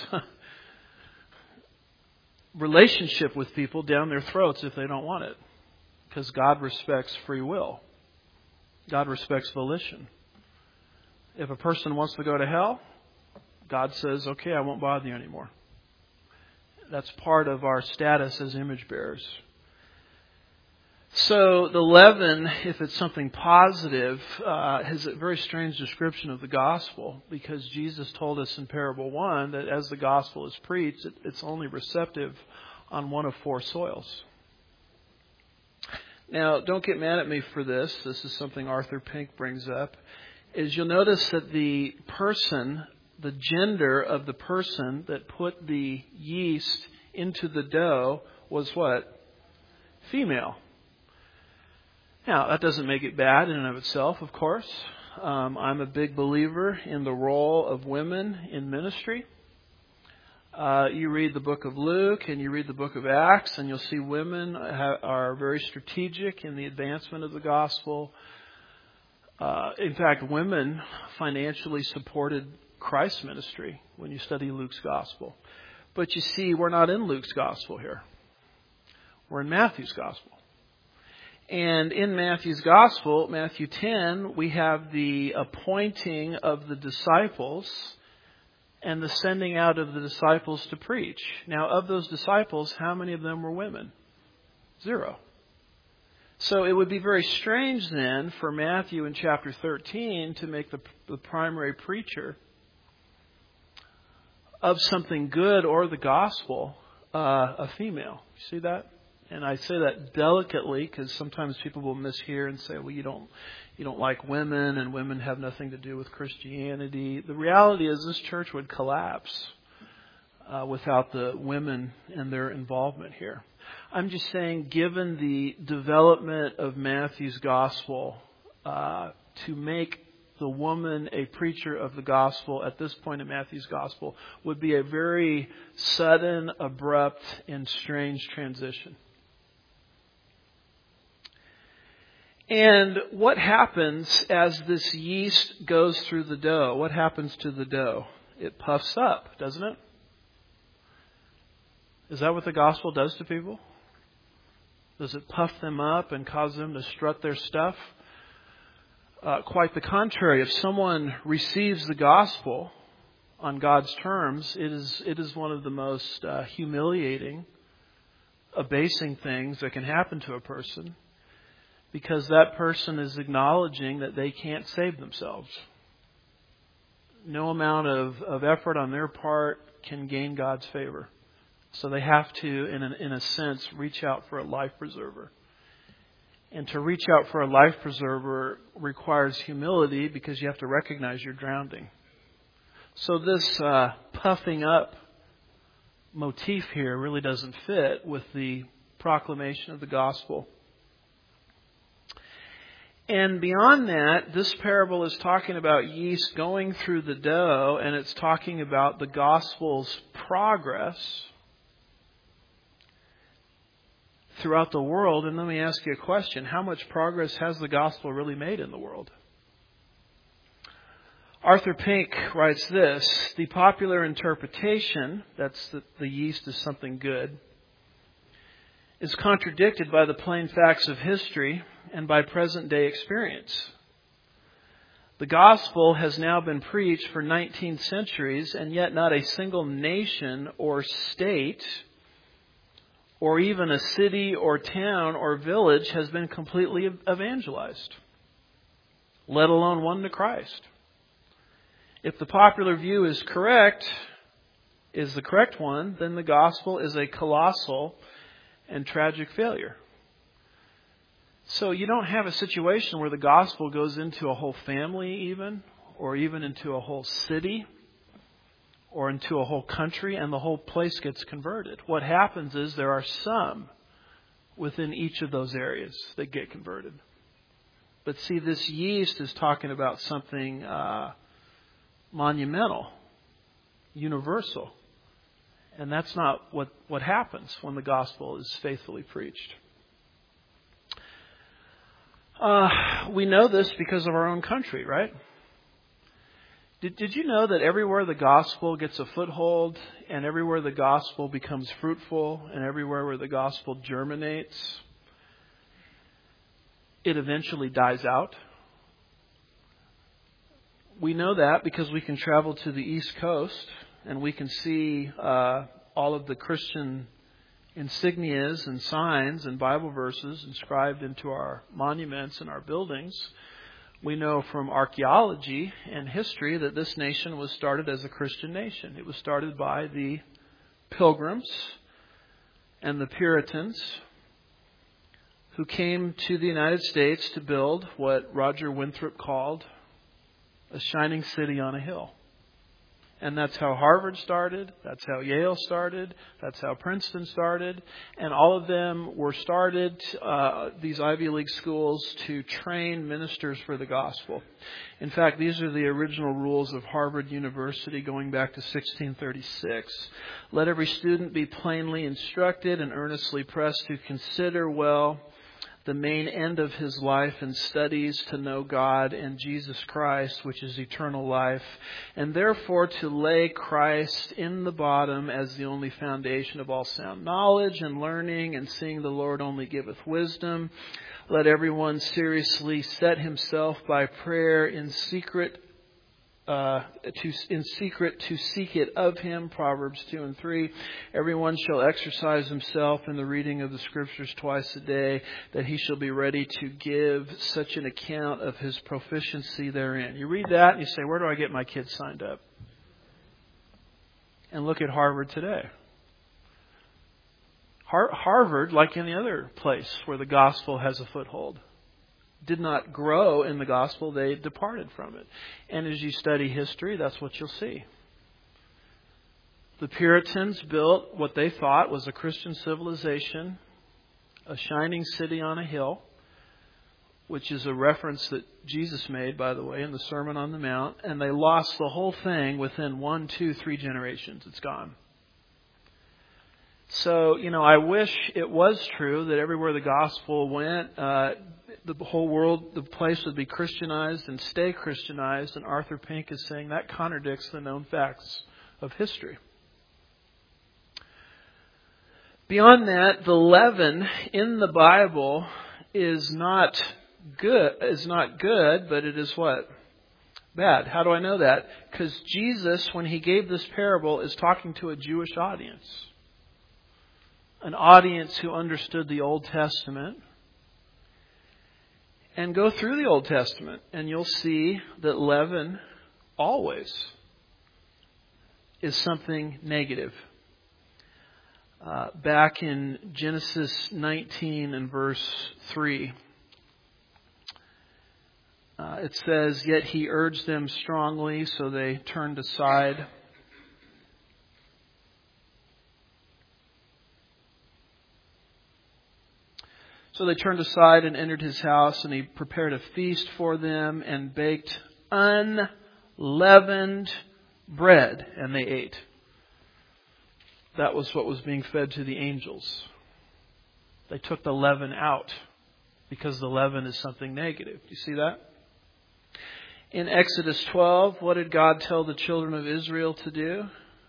relationship with people down their throats if they don't want it. Because God respects free will. God respects volition. If a person wants to go to hell, God says, okay, I won't bother you anymore. That's part of our status as image bearers. So the leaven, if it's something positive, has a very strange description of the gospel, because Jesus told us in parable 1 that as the gospel is preached, it's only receptive on one of 4 soils. Now, don't get mad at me for this. This is something Arthur Pink brings up. Is you'll notice that the person, the gender of the person that put the yeast into the dough was what? Female. Now, that doesn't make it bad in and of itself, of course. I'm a big believer in the role of women in ministry. You read the book of Luke and you read the book of Acts, and you'll see women are very strategic in the advancement of the gospel. In fact, women financially supported Christ's ministry when you study Luke's gospel. But you see, we're not in Luke's gospel here. We're in Matthew's gospel. And in Matthew's gospel, Matthew 10, we have the appointing of the disciples and the sending out of the disciples to preach. Now, of those disciples, how many of them were women? 0. So it would be very strange then for Matthew in chapter 13 to make the primary preacher of something good or the gospel a female. You see that? And I say that delicately because sometimes people will mishear and say, well, you don't like women and women have nothing to do with Christianity. The reality is this church would collapse without the women and their involvement here. I'm just saying, given the development of Matthew's gospel, to make the woman a preacher of the gospel at this point in Matthew's gospel would be a very sudden, abrupt, and strange transition. And what happens as this yeast goes through the dough? What happens to the dough? It puffs up, doesn't it? Is that what the gospel does to people? Does it puff them up and cause them to strut their stuff? Quite the contrary. If someone receives the gospel on God's terms, it is one of the most humiliating, abasing things that can happen to a person, because that person is acknowledging that they can't save themselves. No amount of effort on their part can gain God's favor. So they have to, in a sense, reach out for a life preserver. And to reach out for a life preserver requires humility, because you have to recognize you're drowning. So this puffing up motif here really doesn't fit with the proclamation of the gospel. And beyond that, this parable is talking about yeast going through the dough, and it's talking about the gospel's progress throughout the world. And let me ask you a question. How much progress has the gospel really made in the world? Arthur Pink writes this: the popular interpretation, that's that the yeast is something good, is contradicted by the plain facts of history and by present day experience. The gospel has now been preached for 19 centuries, and yet not a single nation or state or even a city or town or village has been completely evangelized, let alone won to Christ. If the popular view is the correct one, then the gospel is a colossal and tragic failure. So you don't have a situation where the gospel goes into a whole family even, or even into a whole city, or into a whole country, and the whole place gets converted. What happens is there are some within each of those areas that get converted. But see, this yeast is talking about something monumental. universal. And that's not what happens when the gospel is faithfully preached. We know this because of our own country, right? Did you know that everywhere the gospel gets a foothold and everywhere the gospel becomes fruitful and everywhere where the gospel germinates, it eventually dies out? We know that because we can travel to the East Coast and we can see all of the Christian insignias and signs and Bible verses inscribed into our monuments and our buildings. We know from archaeology and history that this nation was started as a Christian nation. It was started by the Pilgrims and the Puritans who came to the United States to build what Roger Winthrop called a shining city on a hill. And that's how Harvard started. That's how Yale started. That's how Princeton started. And all of them were started, these Ivy League schools, to train ministers for the gospel. In fact, these are the original rules of Harvard University going back to 1636. Let every student be plainly instructed and earnestly pressed to consider well the main end of his life and studies to know God and Jesus Christ, which is eternal life, and therefore to lay Christ in the bottom as the only foundation of all sound knowledge and learning, and seeing the Lord only giveth wisdom. Let everyone seriously set himself by prayer in secret to seek it of him, Proverbs 2 and 3. Everyone shall exercise himself in the reading of the Scriptures twice a day, that he shall be ready to give such an account of his proficiency therein. You read that and you say, where do I get my kids signed up? And look at Harvard today. Harvard, like any other place where the gospel has a foothold, did not grow in the gospel, they departed from it. And as you study history, that's what you'll see. The Puritans built what they thought was a Christian civilization, a shining city on a hill, which is a reference that Jesus made, by the way, in the Sermon on the Mount, and they lost the whole thing within 1, 2, 3 generations. It's gone. So, I wish it was true that everywhere the gospel went, the whole world, the place would be Christianized and stay Christianized. And Arthur Pink is saying that contradicts the known facts of history. Beyond that, the leaven in the Bible is not good, but it is what? Bad. How do I know that? Because Jesus, when he gave this parable, is talking to a Jewish audience. An audience who understood the Old Testament. And go through the Old Testament and you'll see that leaven always is something negative. Back in Genesis 19 and verse 3, it says, "Yet he urged them strongly, so they turned aside." So they turned aside and entered his house, and he prepared a feast for them and baked unleavened bread, and they ate. That was what was being fed to the angels. They took the leaven out because the leaven is something negative. Do you see that? In Exodus 12, what did God tell the children of Israel to do?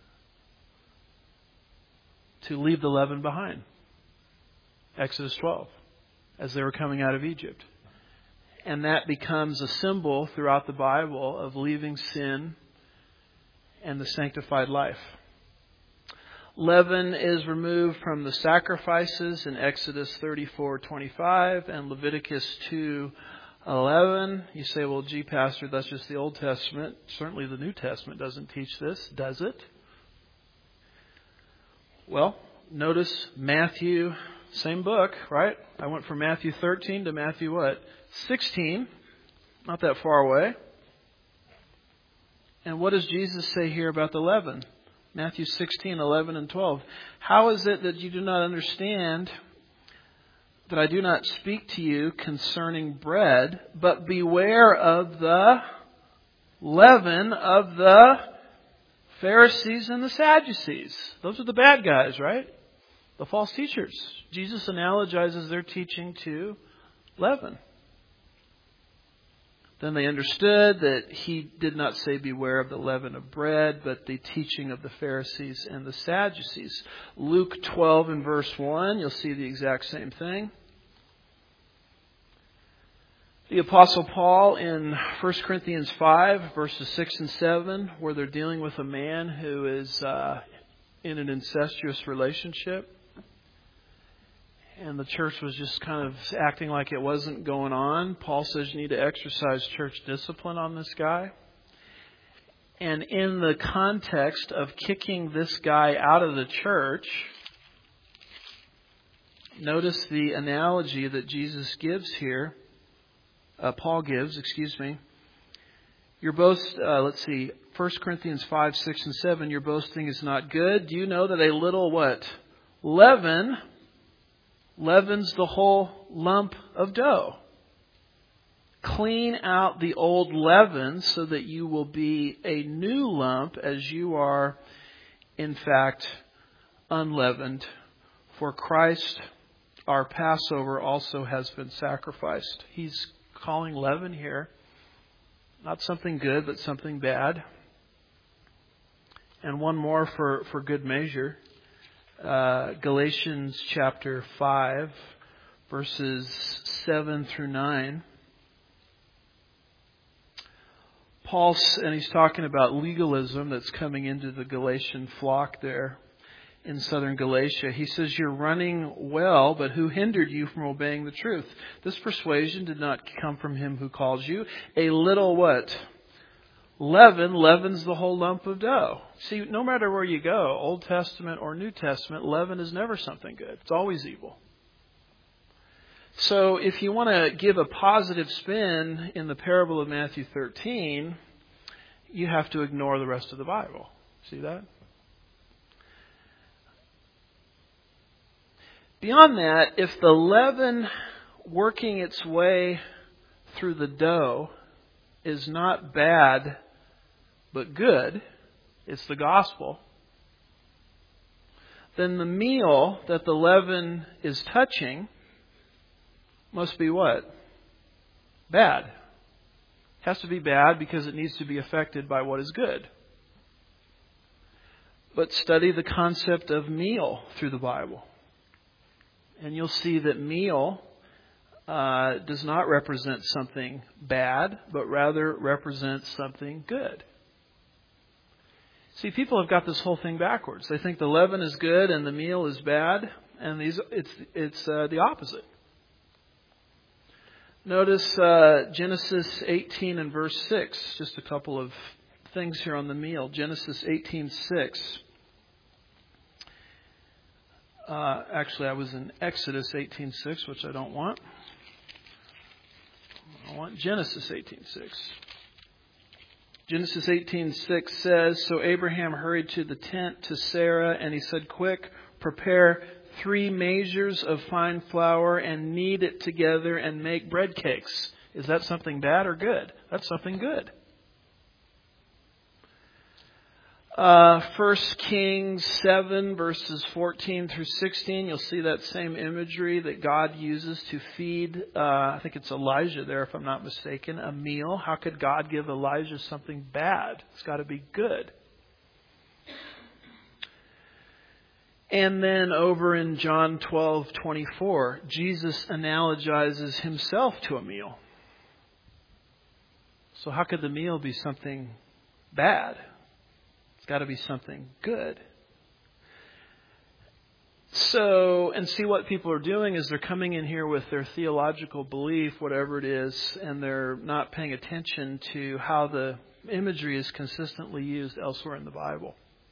To leave the leaven behind. Exodus 12. As they were coming out of Egypt. And that becomes a symbol throughout the Bible of leaving sin and the sanctified life. Leaven is removed from the sacrifices in Exodus 34:25 and Leviticus 2:11. You say, well, gee, Pastor, that's just the Old Testament. Certainly the New Testament doesn't teach this, does it? Well, notice Matthew, same book, right? I went from Matthew 13 to Matthew what? 16. Not that far away. And what does Jesus say here about the leaven? Matthew 16, 11, and 12. How is it that you do not understand that I do not speak to you concerning bread, but beware of the leaven of the Pharisees and the Sadducees. Those are the bad guys, right? The false teachers. Jesus analogizes their teaching to leaven. Then they understood that he did not say beware of the leaven of bread, but the teaching of the Pharisees and the Sadducees. Luke 12 and verse 1, you'll see the exact same thing. The Apostle Paul in 1 Corinthians 5, verses 6 and 7, where they're dealing with a man who is in an incestuous relationship. And the church was just kind of acting like it wasn't going on. Paul says you need to exercise church discipline on this guy. And in the context of kicking this guy out of the church, notice the analogy that Jesus gives here. Paul gives. Your boast, 1 Corinthians 5, 6, and 7, your boasting is not good. Do you know that a little what? Leaven leavens the whole lump of dough. Clean out the old leaven so that you will be a new lump as you are, in fact, unleavened. For Christ, our Passover, also has been sacrificed. He's calling leaven here not something good, but something bad. And one more for good measure. Galatians chapter 5, verses 7 through 9. And he's talking about legalism that's coming into the Galatian flock there in southern Galatia. He says, you're running well, but who hindered you from obeying the truth? This persuasion did not come from him who calls you. A little what? Leaven leavens the whole lump of dough. See, no matter where you go, Old Testament or New Testament, leaven is never something good. It's always evil. So if you want to give a positive spin in the parable of Matthew 13, you have to ignore the rest of the Bible. See that? Beyond that, if the leaven working its way through the dough is not bad but good, it's the gospel, then the meal that the leaven is touching must be what? Bad. It has to be bad because it needs to be affected by what is good. But study the concept of meal through the Bible. And you'll see that meal does not represent something bad, but rather represents something good. See, people have got this whole thing backwards. They think the leaven is good and the meal is bad, and it's the opposite. Notice Genesis 18 and verse 6. Just a couple of things here on the meal. Genesis 18:6. Actually, I was in Exodus 18:6, which I don't want. I want Genesis 18:6. Genesis 18:6 says, so Abraham hurried to the tent to Sarah, and he said, quick, prepare 3 measures of fine flour and knead it together and make bread cakes. Is that something bad or good? That's something good. 1 Kings 7 verses 14 through 16, you'll see that same imagery that God uses to feed, I think it's Elijah there if I'm not mistaken, a meal. How could God give Elijah something bad? It's got to be good. And then over in John 12:24, Jesus analogizes himself to a meal. So how could the meal be something bad? Got to be something good. So, and see what people are doing is they're coming in here with their theological belief, whatever it is, and they're not paying attention to how the imagery is consistently used elsewhere in the Bible.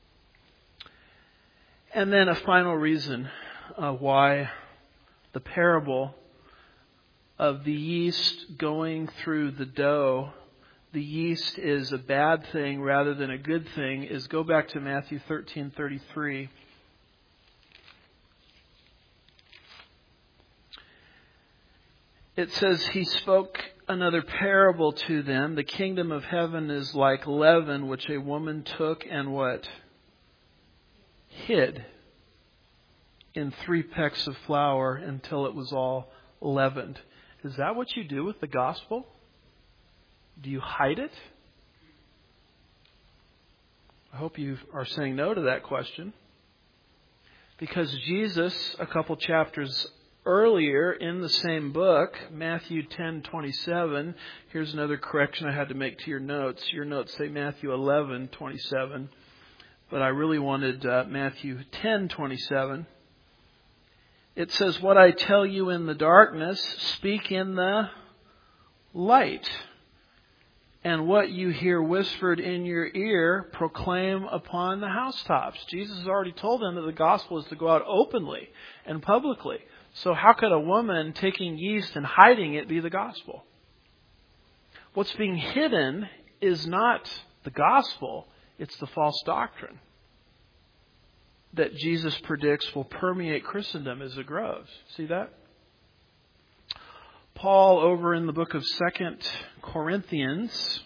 And then a final reason why the parable of the yeast going through the dough, the yeast is a bad thing rather than a good thing, is go back to Matthew 13:33. It says, he spoke another parable to them. The kingdom of heaven is like leaven, which a woman took and what? Hid in 3 pecks of flour until it was all leavened. Is that what you do with the gospel? Do you hide it? I hope you are saying no to that question. Because Jesus, a couple chapters earlier in the same book, Matthew 10:27, here's another correction I had to make to your notes. Your notes say Matthew 11:27, but I really wanted Matthew 10:27. It says, "What I tell you in the darkness, speak in the light. And what you hear whispered in your ear, proclaim upon the housetops." Jesus has already told them that the gospel is to go out openly and publicly. So how could a woman taking yeast and hiding it be the gospel? What's being hidden is not the gospel, it's the false doctrine that Jesus predicts will permeate Christendom as it grows. See that? Paul, over in the book of 2 Corinthians,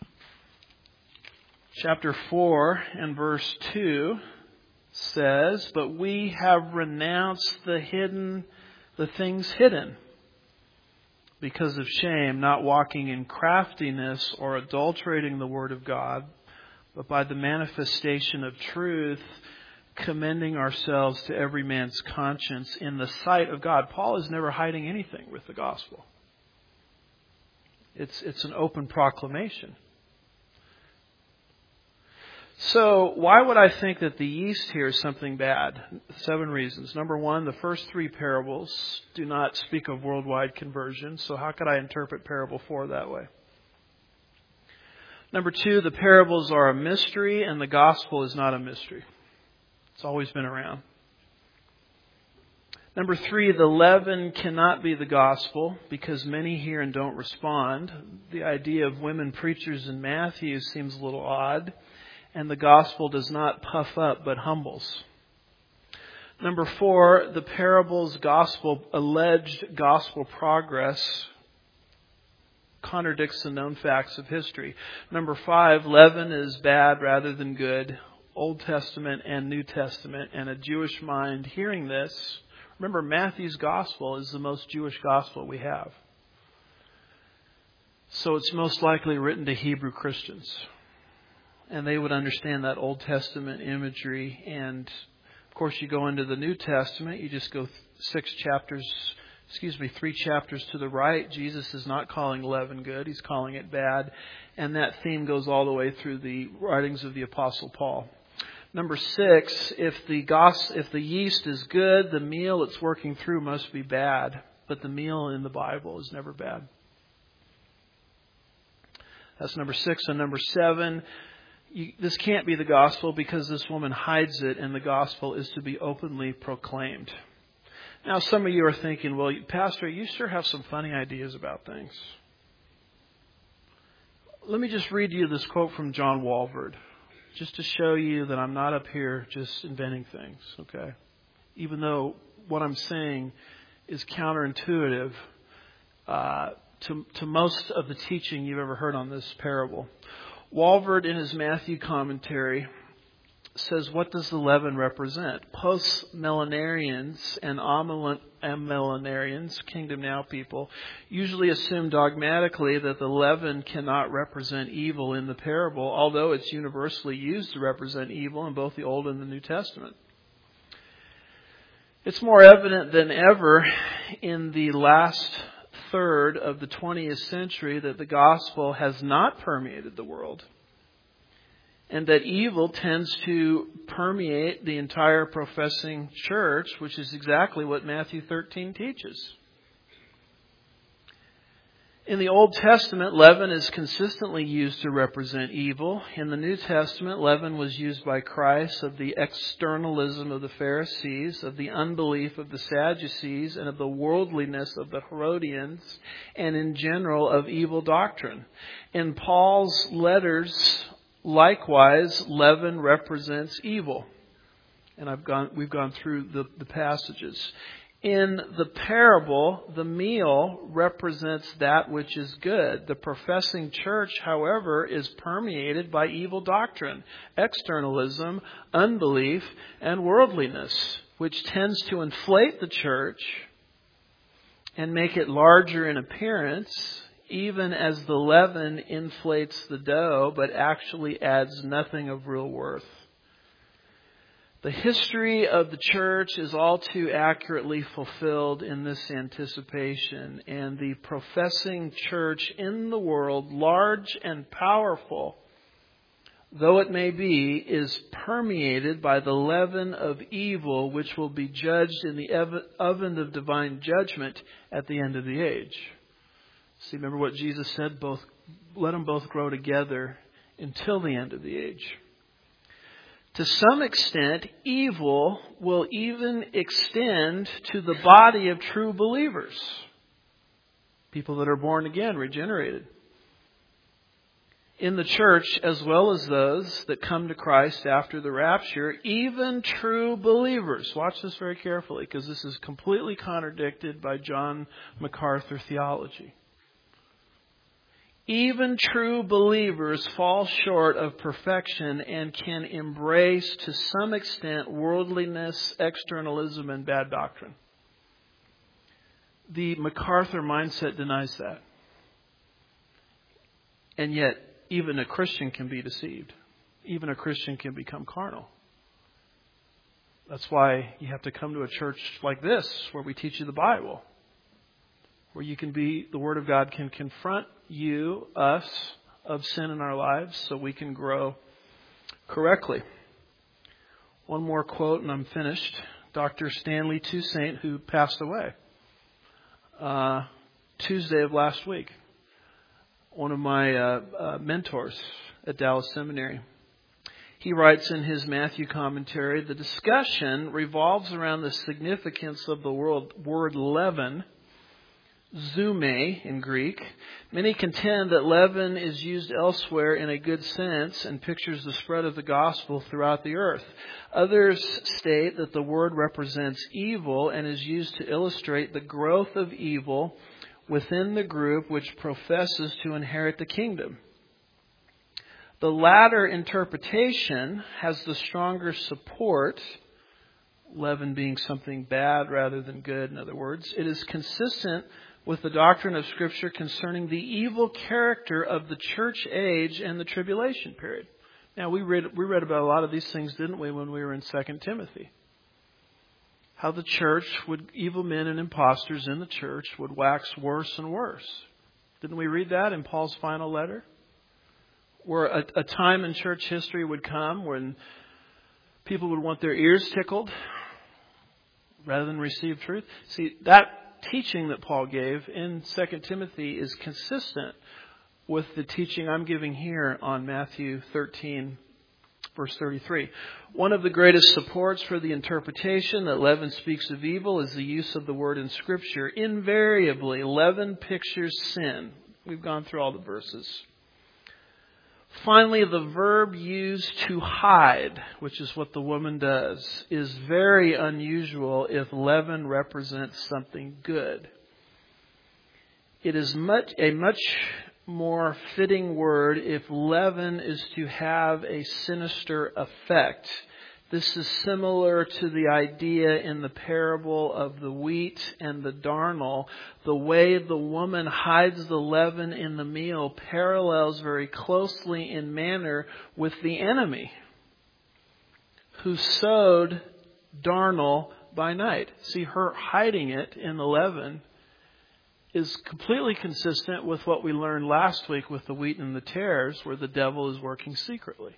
chapter 4 and verse 2, says, "But we have renounced the things hidden because of shame, not walking in craftiness or adulterating the word of God, but by the manifestation of truth, commending ourselves to every man's conscience in the sight of God." Paul is never hiding anything with the gospel. It's an open proclamation. So why would I think that the yeast here is something bad? 7 reasons. Number 1, the first 3 parables do not speak of worldwide conversion. So how could I interpret parable 4 that way? Number 2, the parables are a mystery and the gospel is not a mystery. It's always been around. Number 3, the leaven cannot be the gospel because many hear and don't respond. The idea of women preachers in Matthew seems a little odd. And the gospel does not puff up but humbles. Number 4, the parable's alleged gospel progress contradicts the known facts of history. Number 5, leaven is bad rather than good. Old Testament and New Testament. And a Jewish mind hearing this, remember Matthew's gospel is the most Jewish gospel we have. So it's most likely written to Hebrew Christians. And they would understand that Old Testament imagery. And of course you go into the New Testament, you just go 3 chapters to the right. Jesus is not calling leaven good, he's calling it bad. And that theme goes all the way through the writings of the Apostle Paul. Number 6, if the yeast is good, the meal it's working through must be bad. But the meal in the Bible is never bad. That's number 6. And number 7, this can't be the gospel because this woman hides it and the gospel is to be openly proclaimed. Now some of you are thinking, well, Pastor, you sure have some funny ideas about things. Let me just read you this quote from John Walvoord, just to show you that I'm not up here just inventing things, okay? Even though what I'm saying is counterintuitive to most of the teaching you've ever heard on this parable. Walvoord, in his Matthew commentary, says, what does the leaven represent? Post-millenarians and amillenarians, Kingdom Now people, usually assume dogmatically that the leaven cannot represent evil in the parable, although it's universally used to represent evil in both the Old and the New Testament. It's more evident than ever in the last third of the 20th century that the gospel has not permeated the world, and that evil tends to permeate the entire professing church, which is exactly what Matthew 13 teaches. In the Old Testament, leaven is consistently used to represent evil. In the New Testament, leaven was used by Christ of the externalism of the Pharisees, of the unbelief of the Sadducees, and of the worldliness of the Herodians, and in general of evil doctrine. In Paul's letters, likewise, leaven represents evil. And we've gone through the passages. In the parable, the meal represents that which is good. The professing church, however, is permeated by evil doctrine, externalism, unbelief, and worldliness, which tends to inflate the church and make it larger in appearance, even as the leaven inflates the dough, but actually adds nothing of real worth. The history of the church is all too accurately fulfilled in this anticipation, and the professing church in the world, large and powerful though it may be, is permeated by the leaven of evil, which will be judged in the oven of divine judgment at the end of the age. See, remember what Jesus said, let them both grow together until the end of the age. To some extent, evil will even extend to the body of true believers. People that are born again, regenerated. In the church, as well as those that come to Christ after the rapture, even true believers. Watch this very carefully, because this is completely contradicted by John MacArthur theology. Even true believers fall short of perfection and can embrace to some extent worldliness, externalism, and bad doctrine. The MacArthur mindset denies that. And yet, even a Christian can be deceived. Even a Christian can become carnal. That's why you have to come to a church like this, where we teach you the Bible. Where the Word of God can confront us, of sin in our lives so we can grow correctly. One more quote and I'm finished. Dr. Stanley Toussaint, who passed away Tuesday of last week. One of my mentors at Dallas Seminary. He writes in his Matthew commentary, the discussion revolves around the significance of the word leaven, zume in Greek. Many contend that leaven is used elsewhere in a good sense and pictures the spread of the gospel throughout the earth. Others state that the word represents evil and is used to illustrate the growth of evil within the group which professes to inherit the kingdom. The latter interpretation has the stronger support, leaven being something bad rather than good, in other words. It is consistent with the doctrine of Scripture concerning the evil character of the church age and the tribulation period. Now, we read about a lot of these things, didn't we, when we were in 2 Timothy? How the church evil men and impostors in the church would wax worse and worse. Didn't we read that in Paul's final letter? Where a time in church history would come when people would want their ears tickled rather than receive truth. See, that teaching that Paul gave in 2 Timothy is consistent with the teaching I'm giving here on Matthew 13, verse 33. One of the greatest supports for the interpretation that leaven speaks of evil is the use of the word in Scripture. Invariably, leaven pictures sin. We've gone through all the verses. Finally, the verb used to hide, which is what the woman does, is very unusual if leaven represents something good. It is a much more fitting word if leaven is to have a sinister effect. This is similar to the idea in the parable of the wheat and the darnel. The way the woman hides the leaven in the meal parallels very closely in manner with the enemy who sowed darnel by night. See, her hiding it in the leaven is completely consistent with what we learned last week with the wheat and the tares, where the devil is working secretly.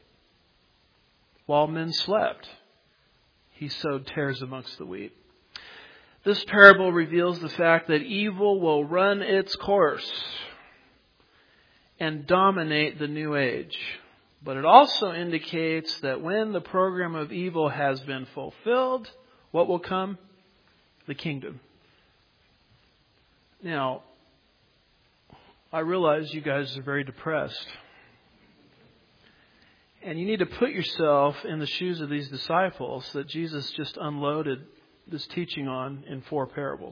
While men slept, he sowed tares amongst the wheat. This parable reveals the fact that evil will run its course and dominate the new age. But it also indicates that when the program of evil has been fulfilled, what will come? The kingdom. Now, I realize you guys are very depressed. And you need to put yourself in the shoes of these disciples that Jesus just unloaded this teaching on in 4 parables.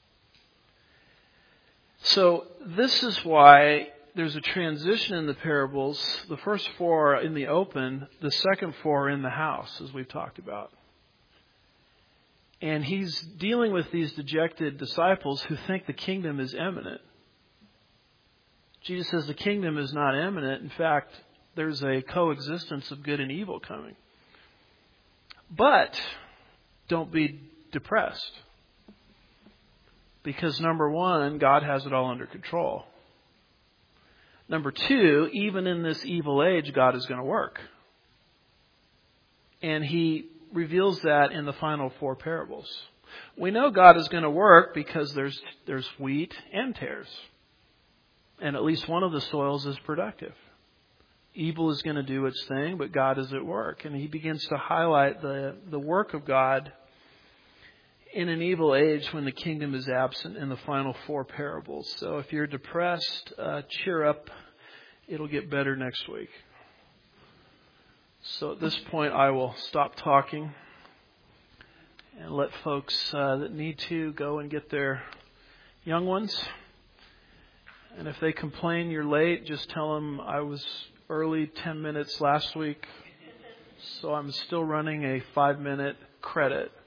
So this is why there's a transition in the parables. The first 4 are in the open, the second 4 are in the house, as we've talked about. And he's dealing with these dejected disciples who think the kingdom is imminent. Jesus says the kingdom is not imminent. In fact, there's a coexistence of good and evil coming. But don't be depressed. Because number 1, God has it all under control. Number 2, even in this evil age, God is going to work. And he reveals that in the final 4 parables. We know God is going to work because there's wheat and tares. And at least one of the soils is productive. Evil is going to do its thing, but God is at work. And he begins to highlight the work of God in an evil age when the kingdom is absent in the final 4 parables. So if you're depressed, cheer up. It'll get better next week. So at this point, I will stop talking and let folks that need to go and get their young ones. And if they complain you're late, just tell them I was early 10 minutes last week, so I'm still running a 5-minute credit.